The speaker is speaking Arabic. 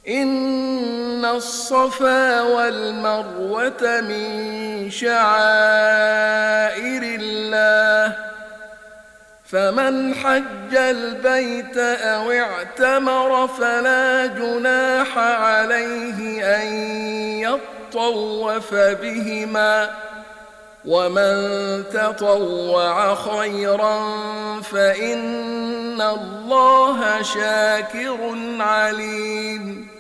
إن الصفا والمروة من شعائر الله، فمن حج البيت أو اعتمر فلا جناح عليه أن يطوف بهما، ومن تطوع خيرا فإن الله شاكر عليم.